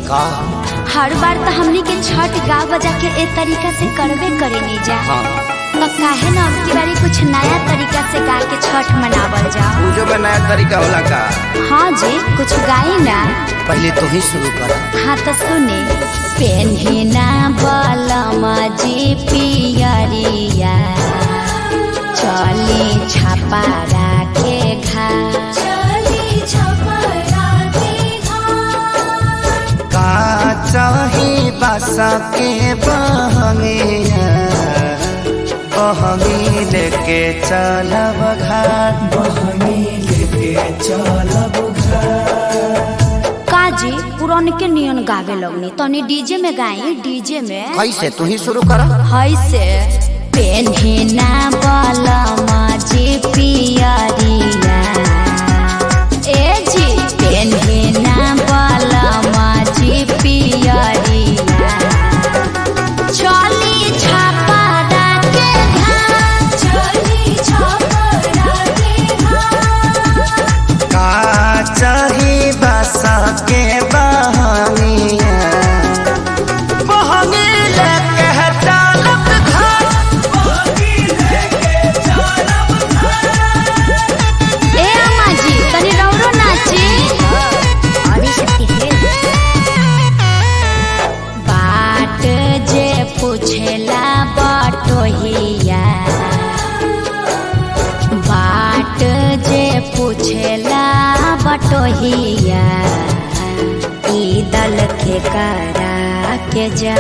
का हर बार तो हमनी के छठ गा बजा के ए तरीका से करबे करे नहीं जा। हाँ तो काहे ना अब की बारी कुछ नया तरीका से गा के छठ मनावल जा। पूजो में नया तरीका होला का? हाँ जी कुछ गाई ना। पहले तो ही शुरू कर। हाँ तो सुने। पेन्हिना बलमा जी पियरिया चली छपारा के घा का चाही बासा के बहंगिया बहंगी लेके चलब घाट काजी पुरान के नियन गावे लगनी तनी डीजे में गाई। डीजे में कैसे तू ही शुरू कर। है से पेन्हिना बलमा जी पियरिया ए जी पेन्हिना बलमा जी पियरिया चली छपारा के घाट का चाही बासा के बहंगिया बहंगी लेके चलब घाट। ए अम्मा जी तनी रौरो नाची। बाट जे पूछेला बटोहिया बाट जे पूछेला बटोहिया ई दल के करा के जा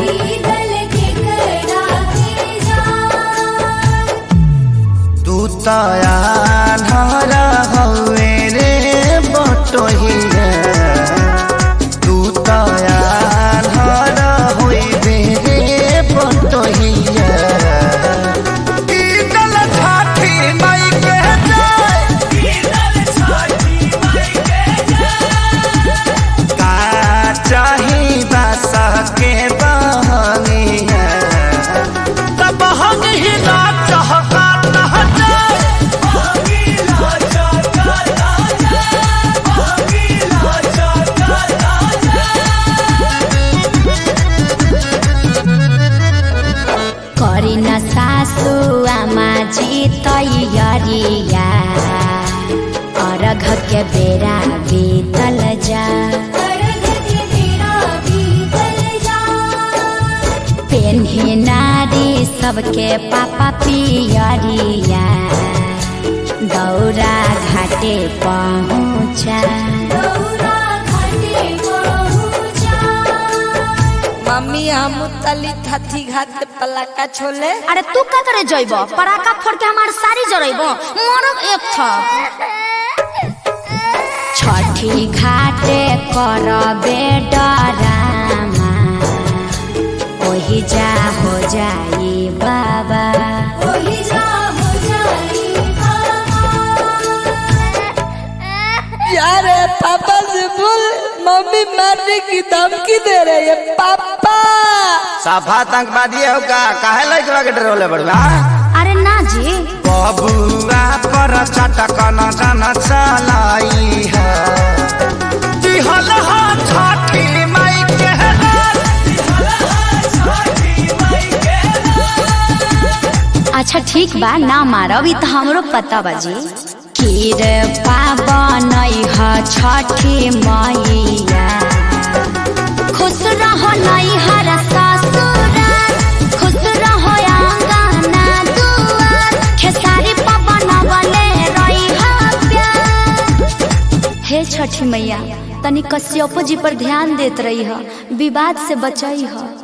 तू तयार हवे रे बटोहिया तू तयार होइबे रे बटोहिया ई दल छठी माई के का चाही बासा के बहंगिया तब हम ही ना चहका करी न सासु आमा जी तैयारिया अर्घ के बेरा बीतल जा पेन्ही नारी सबके पापा पियरिया दौरा घाटे पहुँचा मम्मी हम तली थी घाट पे पलाका छोले। अरे तू का करे जइब पराका फोड़ के हमार सारी जरइब मरब एक था। छठी घाटे करबे डरामा ओही जा हो जाई बाबा यार पापा से बोल मम्मी मारने की धमकी दे रही है पापा। साफा आतंकवादी हो का काहे लइकवा के डरोले बड़वा? अरे ना जी बबुआ पर चटक न जन चलाई है दिहल हा छठी माई के अच्छा ठीक बा ना मारब ई तो हमरो पता बाजी। खीर पावन ह छठी मैया खुश रहो नैहर ससुराल खुश रहो आंगना दुआर खेसारी पवन बले रही प्यार। हे छठी मैया तनी कश्यप जी पर ध्यान देत रही ह विवाद से बचई ह।